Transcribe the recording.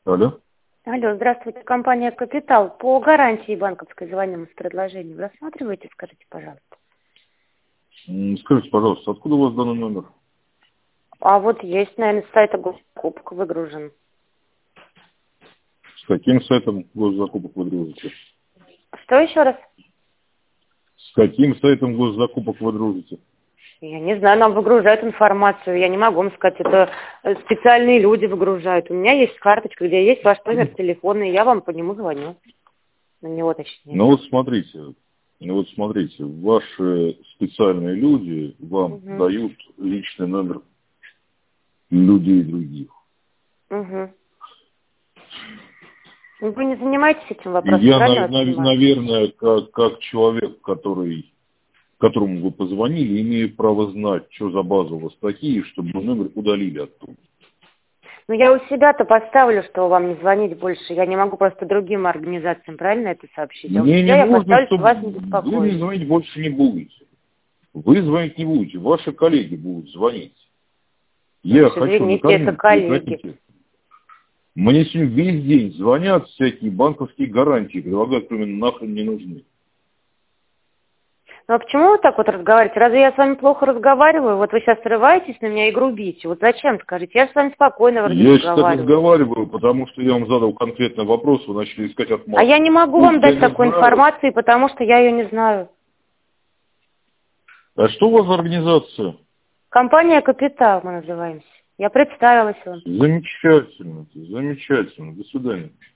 Алло. Алло, здравствуйте, компания «Капитал». По гарантии банковской звоним с предложением. Рассматриваете, скажите, пожалуйста. Скажите, пожалуйста, откуда у вас данный номер? А вот есть, наверное, с сайта госзакупок выгружен. С каким сайтом госзакупок вы дружите? Что еще раз? С каким сайтом госзакупок вы дружите? Я не знаю, нам выгружают информацию. Я не могу вам сказать, это специальные люди выгружают. У меня есть карточка, где есть ваш номер телефона, и я вам по нему звоню. На него точнее. Ну вот смотрите, ваши специальные люди вам Угу. дают личный номер людей других. Угу. Вы не занимаетесь этим И вопросом, я, правильно я понимаю? наверное, как человек, которому вы позвонили, имею право знать, что за базы у вас такие, чтобы номер удалили оттуда. Ну, я у себя-то поставлю, что вам не звонить больше. Я не могу просто другим организациям, правильно это сообщить? А у Мне не себя я нужно, поставлю, что чтобы вас не вы мне беспокоили. звонить больше не будете. Вы звонить не будете, ваши коллеги будут звонить. Я Значит, хочу извините, это накормить, вы коллеги. хотите. Мне сегодня весь день звонят всякие банковские гарантии, предлагают, которые мне нахрен не нужны. Ну, а почему вы так вот разговариваете? Разве я с вами плохо разговариваю? Вот вы сейчас срываетесь на меня и грубите. Вот зачем, скажите? Я же с вами спокойно вроде Я сейчас так разговариваю. разговариваю, потому что я вам задал конкретный вопрос, вы начали искать А отмазку. я не могу Ну, вам я дать не такой знаю. информации, потому что я ее не знаю. А что у вас за организация? Компания «Капитал» мы называемся. Я представилась вам. Замечательно, замечательно. До свидания.